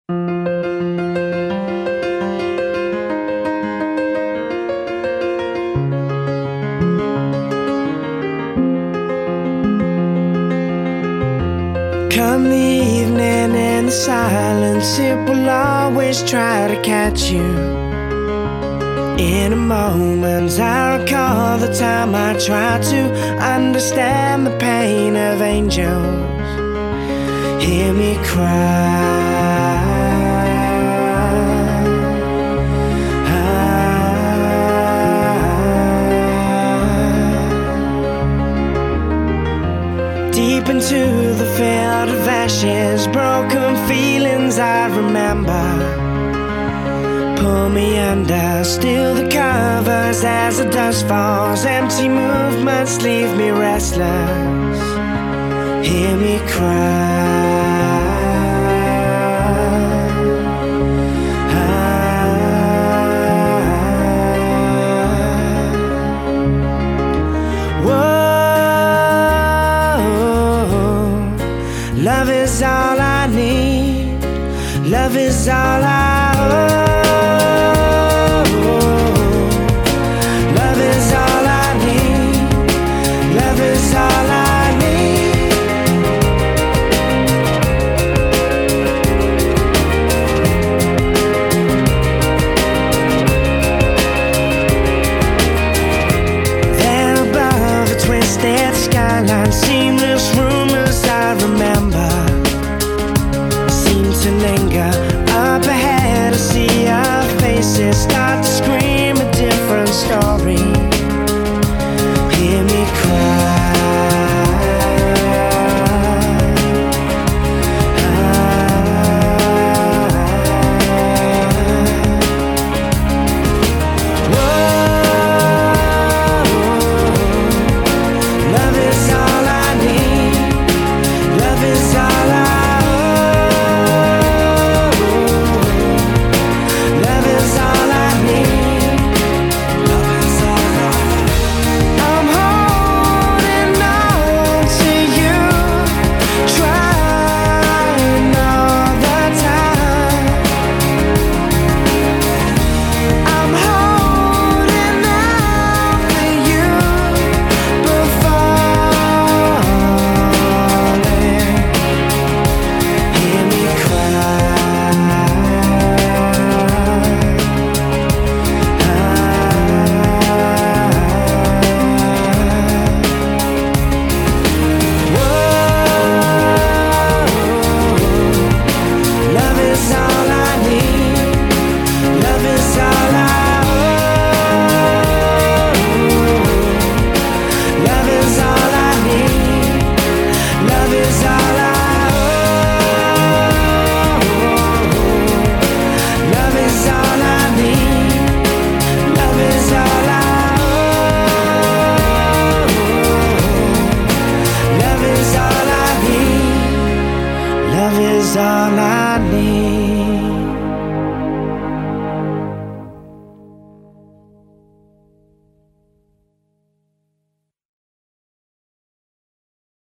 Come the evening and the silence, it will always try to catch you. In a moment I recall the time I tried to understand the pain of angels. Hear me cry. Deep into the field of ashes, broken feelings I remember. Pull me under, still the covers as the dust falls. Empty movements leave me restless. Hear me cry. Love is all I need. Love is all I owe. Love is all I need. Love is all I need. There above a twisted skyline, seamless rumors I remember seem to linger. Up ahead, a sea of faces start